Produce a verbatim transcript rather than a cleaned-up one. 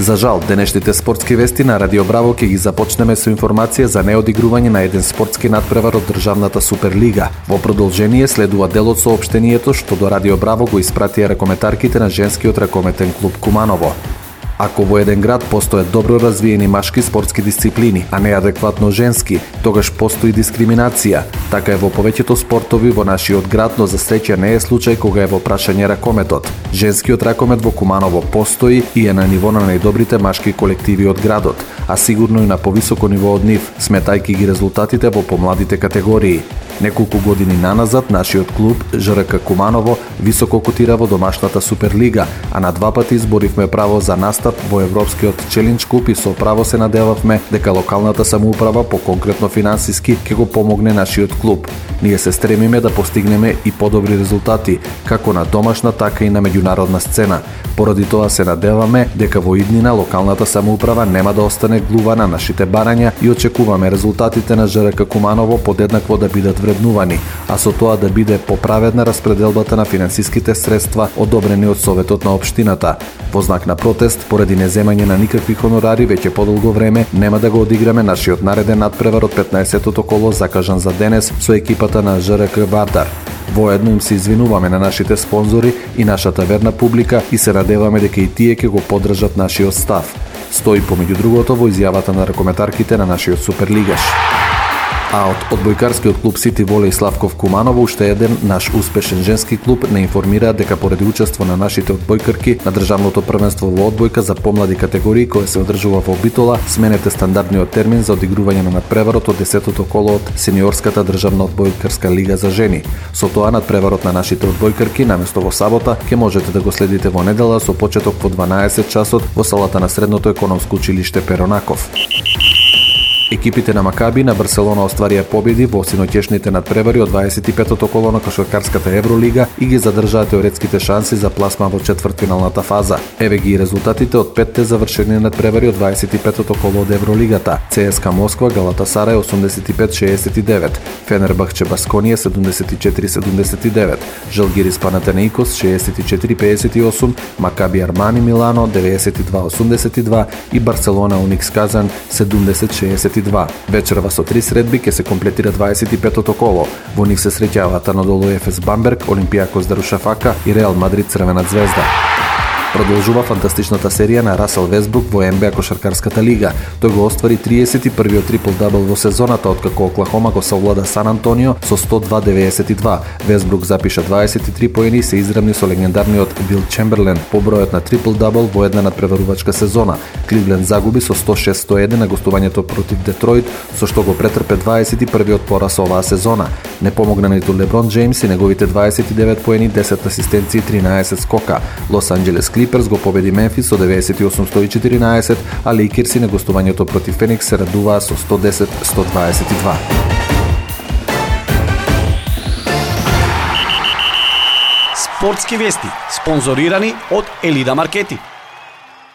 За жал, денешните спортски вести на Радио Браво ќе ги започнеме со информација за неодигрување на еден спортски надпревар од државната Суперлига. Во продолжение следува дел од соопштението што до Радио Браво го испратија ракометарките на женскиот ракометен клуб Куманово. Ако во еден град постојат добро развиени машки спортски дисциплини, а не адекватно женски, тогаш постои дискриминација. Така е во повеќето спортови во нашиот град, но за среќа не е случај кога е во прашање ракометот. Женскиот ракомет во Куманово постои и е на ниво на најдобрите машки колективи од градот, а сигурно и на повисоко ниво од нив, сметајќи ги резултатите во помладите категории. Неколку години наназад нашиот клуб ЖРК Куманово високо котира во домашната Суперлига, а на два пати изборивме право за настап во Европскиот челендж куп и со право се надевавме дека локалната самоуправа по конкретно финансиски ќе го помогне нашиот клуб. Ние се стремиме да постигнеме и подобри резултати, како на домашна, така и на меѓународна сцена. Поради тоа се надеваме дека во иднина локалната самоуправа нема да остане глува на нашите барања и очекуваме резултатите на ЖРК Куманово подеднакво да бидат вреднувани, а со тоа да биде поправедна распределбата на финансиските средства одобрени од Советот на општината. Во знак на протест, поради неземање на никакви хонорари веќе подолго време, нема да го одиграме нашиот нареден надпревар од петнаесеттото коло закажан за денес со екипата на ЖРК Вардар. Воедно им се извинуваме на нашите спонзори и нашата верна публика и се надеваме дека и тие ќе го поддржат нашиот став. Стои помеѓу другото во изјавата на ракометарките на нашиот суперлигаш. А од одбојкарскиот клуб Сити Волеј Славков Куманово уште еден наш успешен женски клуб не информира дека поради учество на нашите одбојкарки на државното првенство во одбојка за помлади категории кое се одржува во Битола, сменете стандардниот термин за одигрување на надпреварот од десетото коло од сениорската државна одбојкарска лига за жени. Со тоа надпреварот на нашите одбојкарки наместо во сабота ќе можете да го следите во недела со почеток во дванаесет часот во салата на Средното економско училиште Перонаков. Екипите на Макаби на Барселона остварија победи во синоќешните надпревари од дваесет и петото коло на кошаркарската Евролига и ги задржаа теоретските шанси за пласма во четвртфиналната фаза. Еве ги резултатите од петте завршени надпревари од дваесет и петото коло од Евролигата. ЦСКА Москва Галатасарај осумдесет и пет шеесет и девет, Фенербахче Басконија седумдесет и четири седумдесет и девет, Жалгирис Панатенаикос шеесет и четири пеесет и осум, Макаби Армани Милано деветдесет и два осумдесет и два и Барселона Уникс Казан седумдесет шеесет и два. Вечерва со три средби ќе се комплетира дваесет и петото коло. Во нив се среќаваат Анадолу Ефес Бамберг, Олимпијакос Дарушафака и Реал Мадрид Црвена звезда. Продолжува фантастичната серија на Расел Весбрук во Ен Би А кошаркарската лига. Тој го оствари тридесет и првиот трипл-дабл во сезоната откако Оклахома го совлада Сан Антонио со сто два деветдесет и два. Весбрук запиша дваесет и три поени и се изравни со легендарниот Вил Чемберлен по бројот на трипл-дабл во една надпреварувачка сезона. Кливленд загуби со сто шест сто еден на гостувањето против Детройт, со што го претрпе дваесет и првиот пораз оваа сезона. Не помогна ниту Леброн Џејмс и неговите дваесет и девет поени, десет асистенции и тринаесет скока. Лос Анџелес Клиперс го победи Мемфис со деветдесет и осум сто и четиринаесет, а Лейкерси на гостувањето против Феникс се радуваа со сто десет сто дваесет и два. Спортски вести, спонзорирани од Елида Маркети.